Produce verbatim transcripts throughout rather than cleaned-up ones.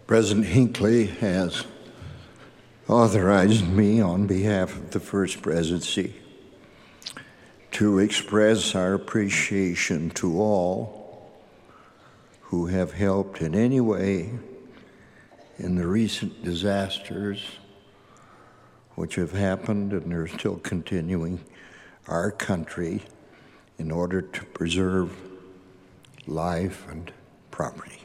President Hinckley has authorized me on behalf of the First Presidency to express our appreciation to all who have helped in any way in the recent disasters which have happened and are still continuing our country in order to preserve life and property.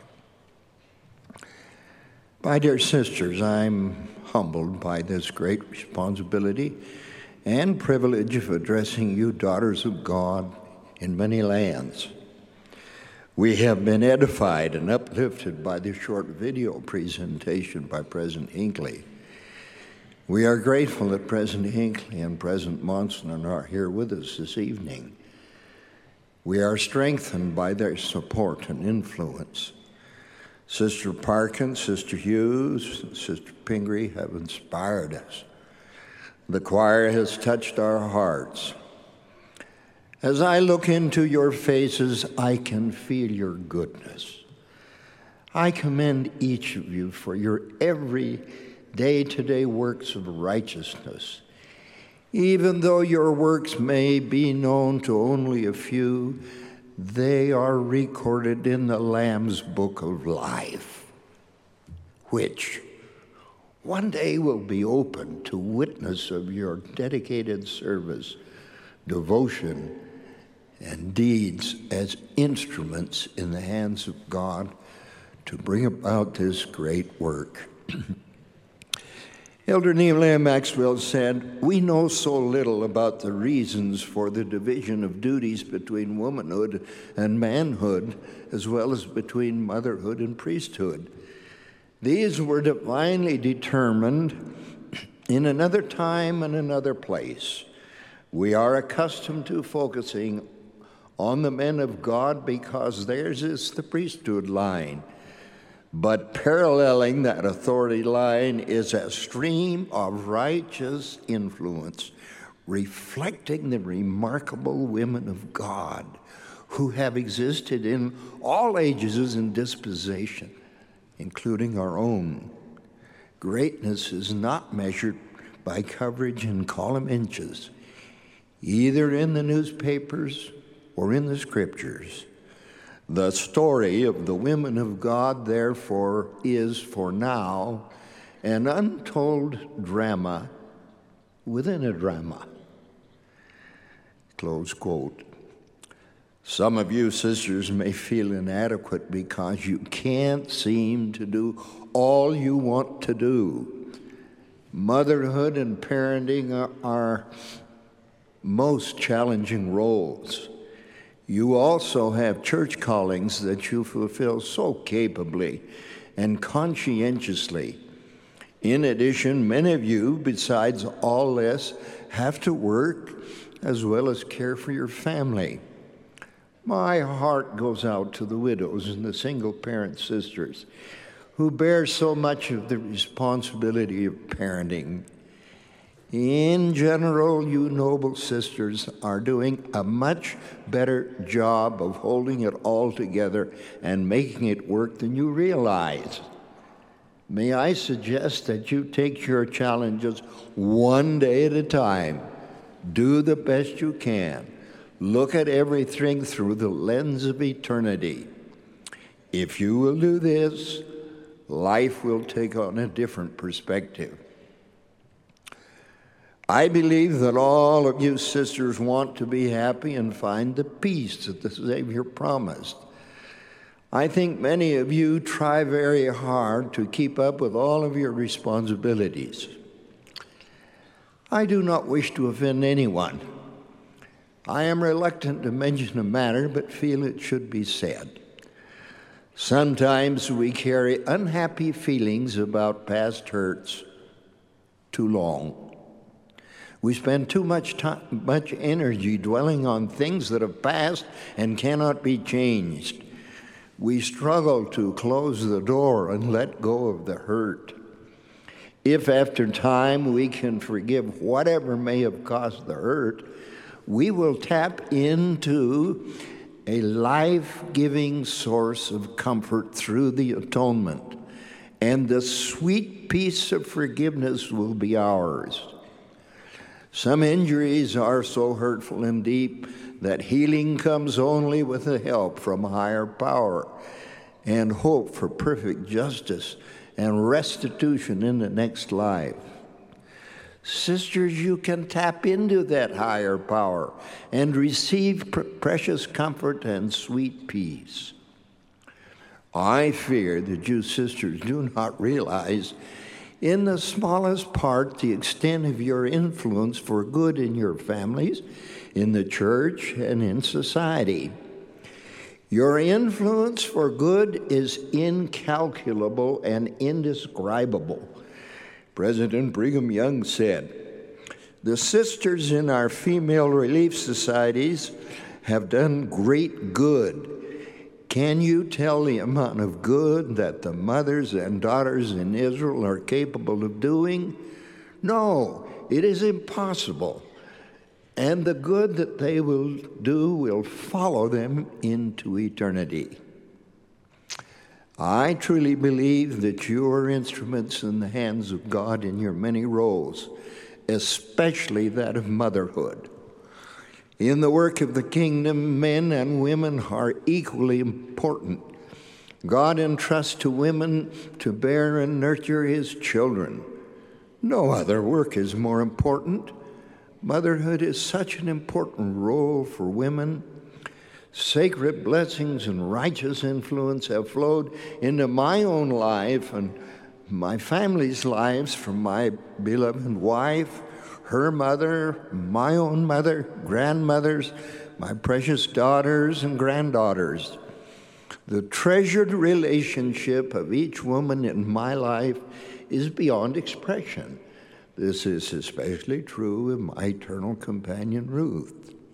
My dear sisters, I'm humbled by this great responsibility and privilege of addressing you, daughters of God, in many lands. We have been edified and uplifted by the short video presentation by President Hinckley. We are grateful that President Hinckley and President Monson are here with us this evening. We are strengthened by their support and influence. Sister Parkin, Sister Hughes, and Sister Pingree have inspired us. The choir has touched our hearts. As I look into your faces, I can feel your goodness. I commend each of you for your every day-to-day works of righteousness. Even though your works may be known to only a few, they are recorded in the Lamb's Book of Life, which one day will be open to witness of your dedicated service, devotion, and deeds as instruments in the hands of God to bring about this great work. Elder Nehemiah Maxwell said, "We know so little about the reasons for the division of duties between womanhood and manhood, as well as between motherhood and priesthood. These were divinely determined in another time and another place. We are accustomed to focusing on the men of God because theirs is the priesthood line. But paralleling that authority line is a stream of righteous influence, reflecting the remarkable women of God who have existed in all ages and disposition, including our own. Greatness is not measured by coverage in column inches, either in the newspapers or in the scriptures. The story of the women of God, therefore, is for now an untold drama within a drama." Close quote. Some of you sisters may feel inadequate because you can't seem to do all you want to do. Motherhood and parenting are our most challenging roles. You also have church callings that you fulfill so capably and conscientiously. In addition, many of you, besides all this, have to work as well as care for your family. My heart goes out to the widows and the single-parent sisters who bear so much of the responsibility of parenting. In general, you noble sisters are doing a much better job of holding it all together and making it work than you realize. May I suggest that you take your challenges one day at a time. Do the best you can. Look at everything through the lens of eternity. If you will do this, life will take on a different perspective. I believe that all of you sisters want to be happy and find the peace that the Savior promised. I think many of you try very hard to keep up with all of your responsibilities. I do not wish to offend anyone. I am reluctant to mention a matter, but feel it should be said. Sometimes we carry unhappy feelings about past hurts too long. We spend too much time, much energy dwelling on things that have passed and cannot be changed. We struggle to close the door and let go of the hurt. If after time we can forgive whatever may have caused the hurt, we will tap into a life-giving source of comfort through the atonement and the sweet peace of forgiveness will be ours. Some injuries are so hurtful and deep that healing comes only with the help from a higher power and hope for perfect justice and restitution in the next life. Sisters, you can tap into that higher power and receive pr- precious comfort and sweet peace. I fear that you sisters do not realize in the smallest part the extent of your influence for good in your families, in the church, and in society. Your influence for good is incalculable and indescribable. President Brigham Young said, "The sisters in our female relief societies have done great good. Can you tell the amount of good that the mothers and daughters in Israel are capable of doing? No, it is impossible. And the good that they will do will follow them into eternity." I truly believe that you are instruments in the hands of God in your many roles, especially that of motherhood. In the work of the kingdom, men and women are equally important. God entrusts to women to bear and nurture his children. No other work is more important. Motherhood is such an important role for women. Sacred blessings and righteous influence have flowed into my own life and my family's lives from my beloved wife, her mother, my own mother, grandmothers, my precious daughters and granddaughters. The treasured relationship of each woman in my life is beyond expression. This is especially true of my eternal companion, Ruth.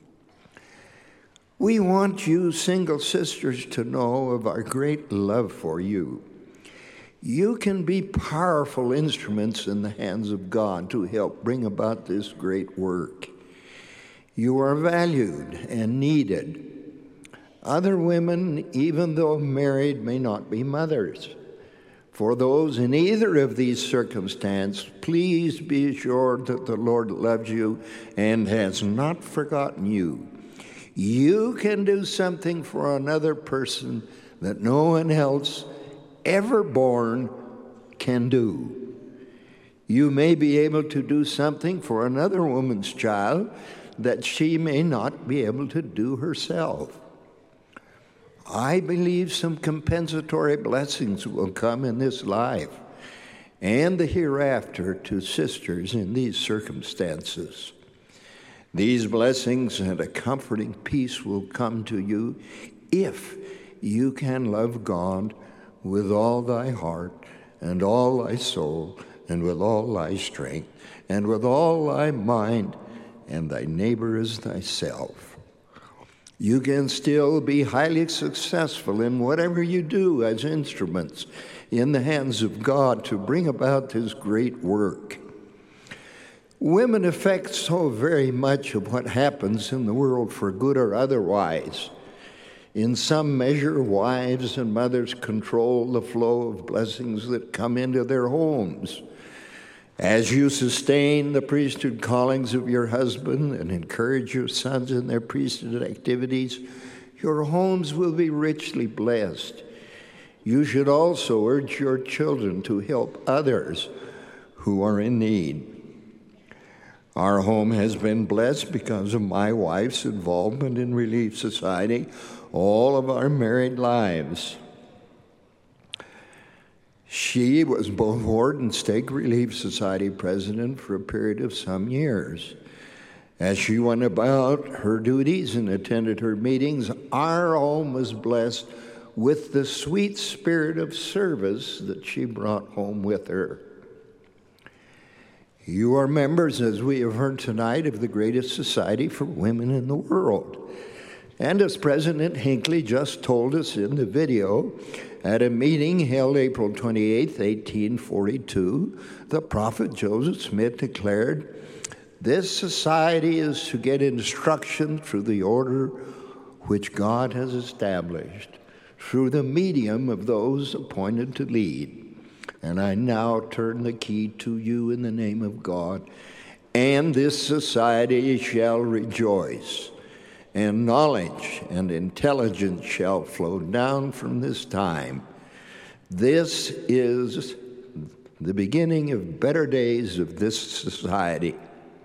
We want you single sisters to know of our great love for you. You can be powerful instruments in the hands of God to help bring about this great work. You are valued and needed. Other women, even though married, may not be mothers. For those in either of these circumstances, please be assured that the Lord loves you and has not forgotten you. You can do something for another person that no one else ever born can do. You may be able to do something for another woman's child that she may not be able to do herself. I believe some compensatory blessings will come in this life and the hereafter to sisters in these circumstances. These blessings and a comforting peace will come to you if you can love God with all thy heart and all thy soul and with all thy strength and with all thy mind and thy neighbor as thyself. You can still be highly successful in whatever you do as instruments in the hands of God to bring about this great work. Women affect so very much of what happens in the world for good or otherwise. In some measure, wives and mothers control the flow of blessings that come into their homes. As you sustain the priesthood callings of your husband and encourage your sons in their priesthood activities, your homes will be richly blessed. You should also urge your children to help others who are in need. Our home has been blessed because of my wife's involvement in Relief Society all of our married lives. She was both Ward and Stake Relief Society president for a period of some years. As she went about her duties and attended her meetings, our home was blessed with the sweet spirit of service that she brought home with her. You are members, as we have heard tonight, of the greatest society for women in the world. And as President Hinckley just told us in the video, at a meeting held April twenty-eighth, eighteen forty-two, the prophet Joseph Smith declared, "This society is to get instruction through the order which God has established, through the medium of those appointed to lead. And I now turn the key to you in the name of God, and this society shall rejoice, and knowledge and intelligence shall flow down from this time. This is the beginning of better days of this society.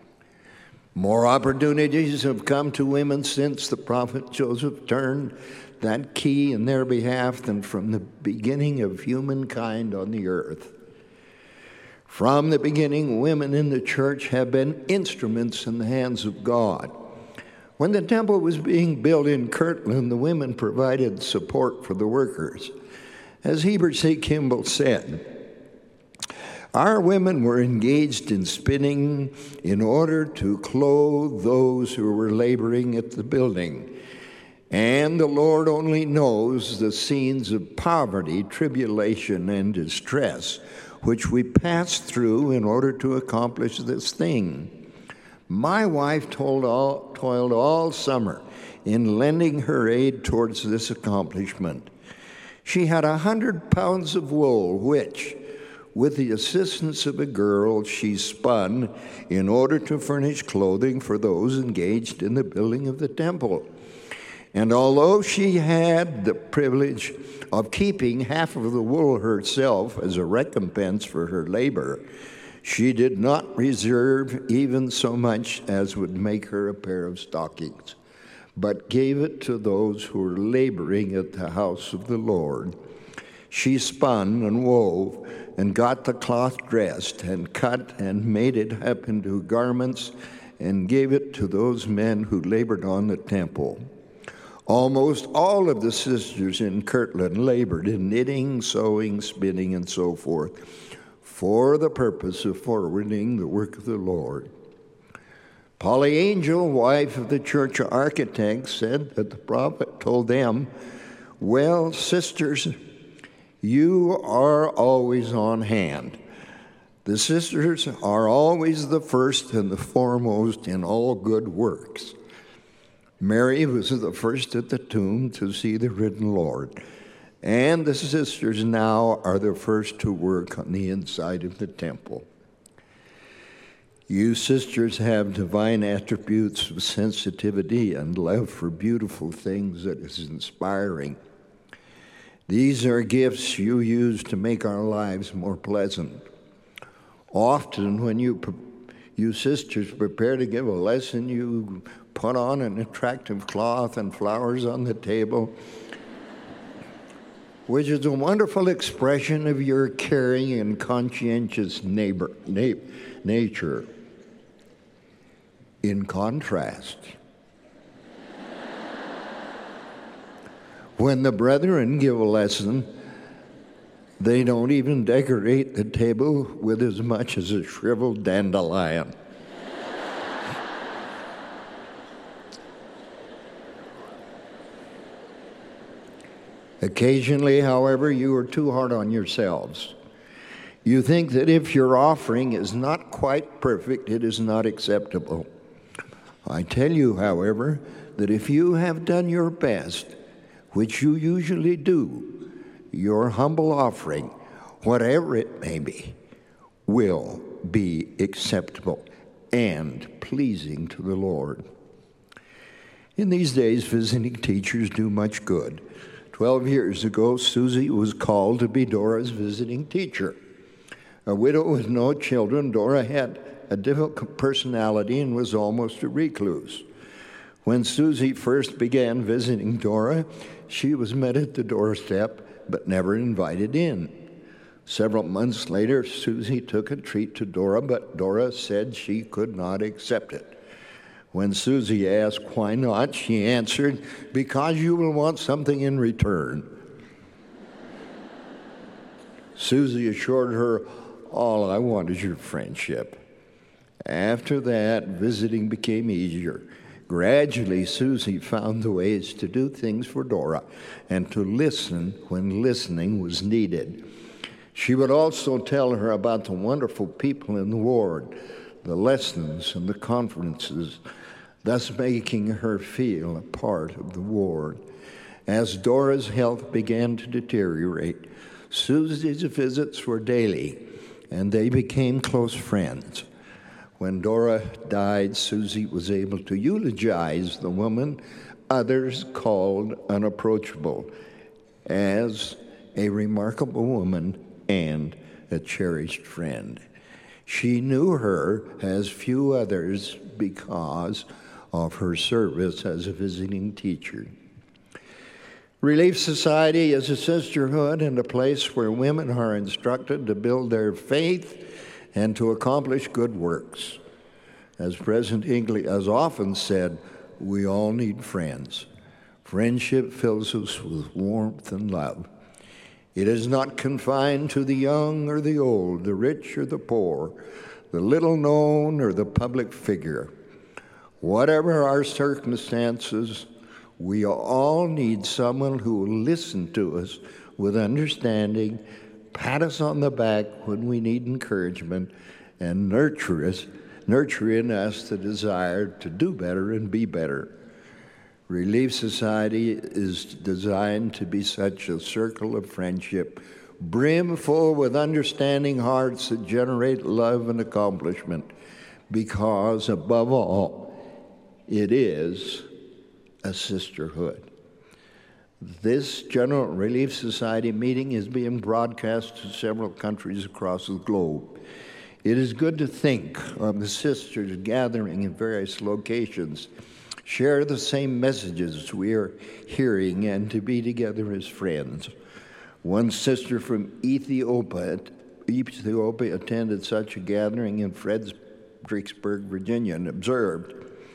More opportunities have come to women since the prophet Joseph turned that key in their behalf than from the beginning of humankind on the earth. From the beginning, women in the church have been instruments in the hands of God. When the temple was being built in Kirtland, the women provided support for the workers. As Heber C. Kimball said, our women were engaged in spinning in order to clothe those who were laboring at the building. And the Lord only knows the scenes of poverty, tribulation, and distress which we passed through in order to accomplish this thing. My wife toiled all, toiled all summer in lending her aid towards this accomplishment. She had a hundred pounds of wool, which, with the assistance of a girl, she spun in order to furnish clothing for those engaged in the building of the temple. And although she had the privilege of keeping half of the wool herself as a recompense for her labor, she did not reserve even so much as would make her a pair of stockings, but gave it to those who were laboring at the house of the Lord. She spun and wove and got the cloth dressed and cut and made it up into garments and gave it to those men who labored on the temple. Almost all of the sisters in Kirtland labored in knitting, sewing, spinning, and so forth for the purpose of forwarding the work of the Lord. Polly Angel, wife of the church architect, said that the prophet told them, well, sisters, you are always on hand. The sisters are always the first and the foremost in all good works. Mary was the first at the tomb to see the risen Lord, and the sisters now are the first to work on the inside of the temple. You sisters have divine attributes of sensitivity and love for beautiful things that is inspiring. These are gifts you use to make our lives more pleasant. Often when you, you sisters prepare to give a lesson, you put on an attractive cloth and flowers on the table, which is a wonderful expression of your caring and conscientious neighbor, na- nature. In contrast, when the brethren give a lesson, they don't even decorate the table with as much as a shriveled dandelion. Occasionally, however, you are too hard on yourselves. You think that if your offering is not quite perfect, it is not acceptable. I tell you, however, that if you have done your best, which you usually do, your humble offering, whatever it may be, will be acceptable and pleasing to the Lord. In these days, visiting teachers do much good. Twelve years ago, Susie was called to be Dora's visiting teacher. A widow with no children, Dora had a difficult personality and was almost a recluse. When Susie first began visiting Dora, she was met at the doorstep but never invited in. Several months later, Susie took a treat to Dora, but Dora said she could not accept it. When Susie asked why not, she answered, because you will want something in return. Susie assured her, all I want is your friendship. After that, visiting became easier. Gradually, Susie found the ways to do things for Dora and to listen when listening was needed. She would also tell her about the wonderful people in the ward, the lessons and the conferences, thus making her feel a part of the ward. As Dora's health began to deteriorate, Susie's visits were daily, and they became close friends. When Dora died, Susie was able to eulogize the woman others called unapproachable as a remarkable woman and a cherished friend. She knew her as few others because of her service as a visiting teacher. Relief Society is a sisterhood and a place where women are instructed to build their faith and to accomplish good works. As President Hinckley has often said, we all need friends. Friendship fills us with warmth and love. It is not confined to the young or the old, the rich or the poor, the little known or the public figure. Whatever our circumstances, we all need someone who will listen to us with understanding, pat us on the back when we need encouragement, and nurture us, nurture in us the desire to do better and be better. Relief Society is designed to be such a circle of friendship, brimful with understanding hearts that generate love and accomplishment, because above all, it is a sisterhood. This General Relief Society meeting is being broadcast to several countries across the globe. It is good to think of the sisters gathering in various locations, share the same messages we are hearing, and to be together as friends. One sister from Ethiopia, Ethiopia attended such a gathering in Fredericksburg, Virginia, and observed,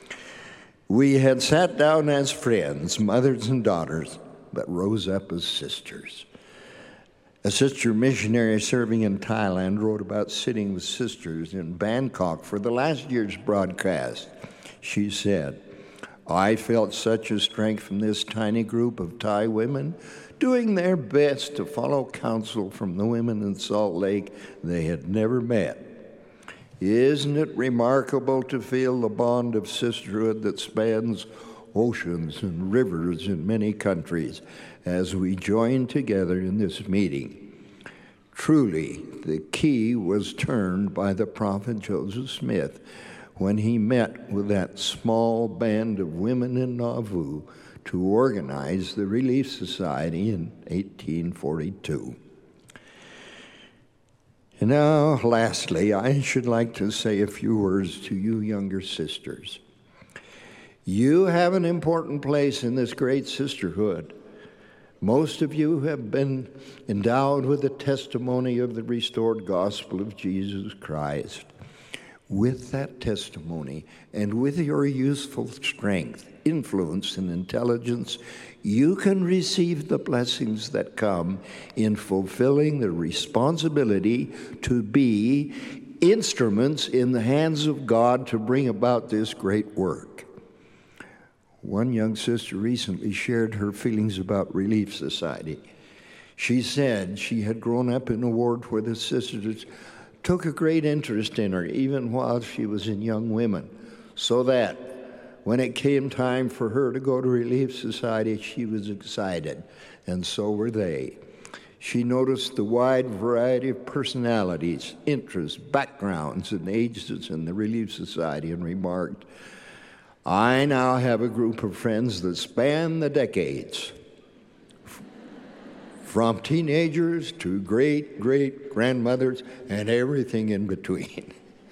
"We had sat down as friends, mothers and daughters, but rose up as sisters." A sister missionary serving in Thailand wrote about sitting with sisters in Bangkok for the last year's broadcast. She said, "I felt such a strength from this tiny group of Thai women doing their best to follow counsel from the women in Salt Lake they had never met. Isn't it remarkable to feel the bond of sisterhood that spans oceans and rivers in many countries as we join together in this meeting?" Truly, the key was turned by the prophet Joseph Smith when he met with that small band of women in Nauvoo to organize the Relief Society in eighteen forty-two. And now, lastly, I should like to say a few words to you younger sisters. You have an important place in this great sisterhood. Most of you have been endowed with the testimony of the restored gospel of Jesus Christ. With that testimony and with your youthful strength, influence, and intelligence, you can receive the blessings that come in fulfilling the responsibility to be instruments in the hands of God to bring about this great work. One young sister recently shared her feelings about Relief Society. She said she had grown up in a ward where the sisters took a great interest in her, even while she was in Young Women, so that when it came time for her to go to Relief Society, she was excited, and so were they. She noticed the wide variety of personalities, interests, backgrounds, and ages in the Relief Society and remarked, "I now have a group of friends that span the decades, from teenagers to great-great-grandmothers and everything in between."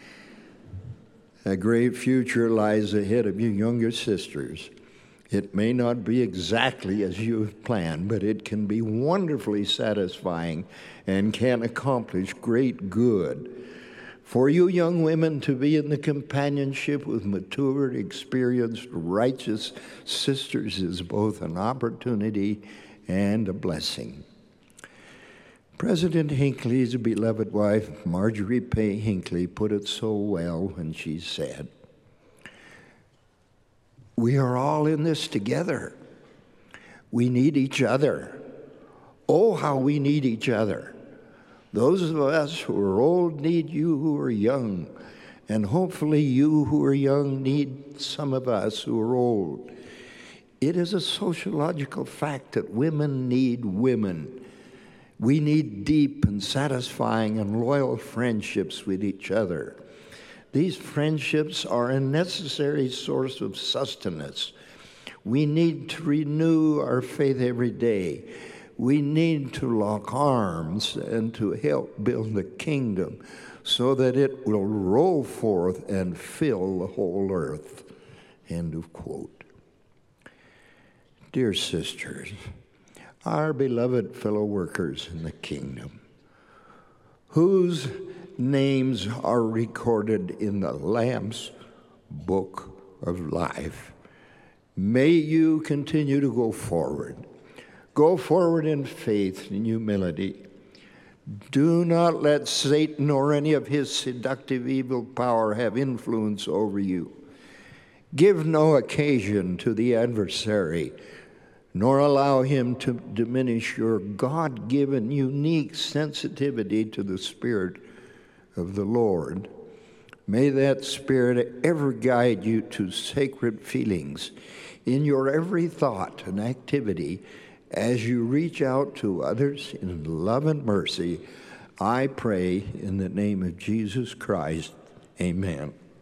A great future lies ahead of you younger sisters. It may not be exactly as you have planned, but it can be wonderfully satisfying and can accomplish great good. For you young women to be in the companionship with mature, experienced, righteous sisters is both an opportunity and a blessing. President Hinckley's beloved wife, Marjorie Pay Hinckley, put it so well when she said, "We are all in this together. We need each other. Oh, how we need each other. Those of us who are old need you who are young, and hopefully you who are young need some of us who are old. It is a sociological fact that women need women. We need deep and satisfying and loyal friendships with each other. These friendships are a necessary source of sustenance. We need to renew our faith every day. We need to lock arms and to help build the kingdom so that it will roll forth and fill the whole earth. End of quote. Dear sisters, our beloved fellow workers in the kingdom, whose names are recorded in the Lamb's book of life, may you continue to go forward. Go forward in faith and humility. Do not let Satan or any of his seductive evil power have influence over you. Give no occasion to the adversary, nor allow him to diminish your God-given unique sensitivity to the Spirit of the Lord. May that Spirit ever guide you to sacred feelings in your every thought and activity as you reach out to others in love and mercy. I pray in the name of Jesus Christ. Amen.